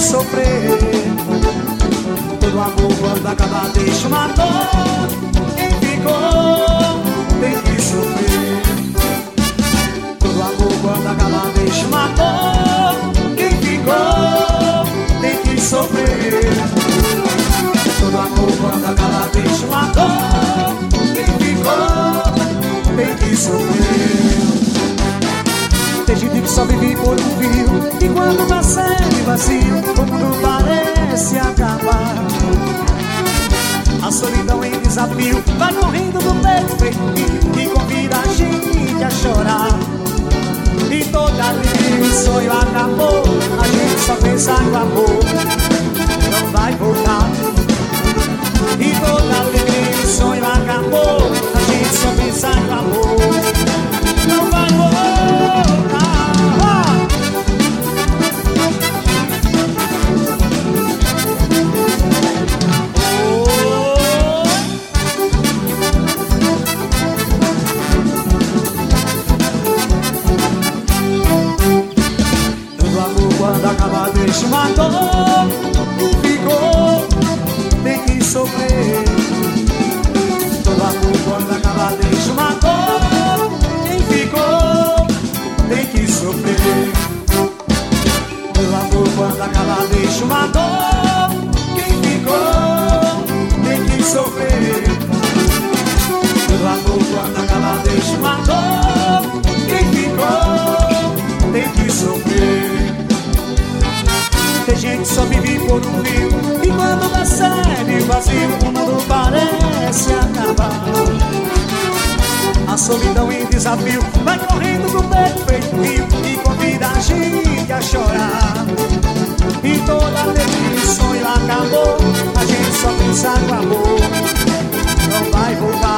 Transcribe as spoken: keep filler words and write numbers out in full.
sofrer. Todo amor quando acaba deixa uma dor. Quem ficou tem que sofrer. Todo amor quando acaba deixa uma dor. Quem ficou tem que sofrer. Todo amor quando acaba deixa uma dor. Quem ficou tem que sofrer. Tem gente que só vive por um fio, e quando percebe vazio, o mundo parece acabar. A solidão em desafio vai correndo do peito feito e convida a gente a chorar. E toda alegria e sonho acabou, a gente só pensa no amor, não vai voltar. E toda alegria e sonho acabou, a gente só pensa no amor, não vai voltar. Deixa uma dor, quem ficou tem que sofrer. Todo amor quando acaba deixa uma dor. Quem ficou tem que sofrer. Todo amor quando acaba deixa uma dor. Quem ficou tem que sofrer. Todo amor quando acaba deixa uma dor. Quem ficou tem que sofrer. Tem gente que só vive por um fio, e quando percebe vazio, o mundo parece acabar. A solidão e desafio vai correndo do peito feito rio, e convida a gente a chorar. E toda alegria e sonho acabou, a gente só pensa no amor, não vai voltar.